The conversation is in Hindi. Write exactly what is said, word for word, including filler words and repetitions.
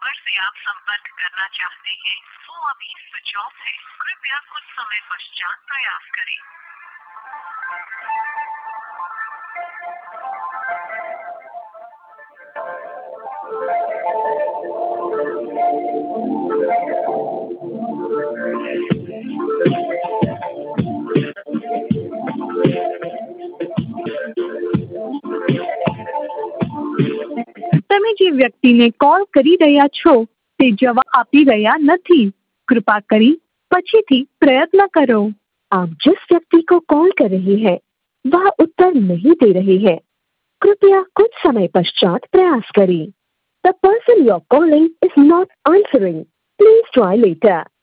नंबर से आप संपर्क करना चाहते हैं वो अभी स्विच ऑफ है। कृपया कुछ समय पश्चात प्रयास करें। તમે જે વ્યક્તિને કોલ કરી રહ્યા છો તે જવાબ આપી રહ્યા નથી। कृपा करी पछीથી प्रयत्न करो। आप जिस व्यक्ति को कॉल कर रही है वह उत्तर नहीं दे रही है। कृपया कुछ समय पश्चात प्रयास करें। The person you are calling is not answering. Please try later.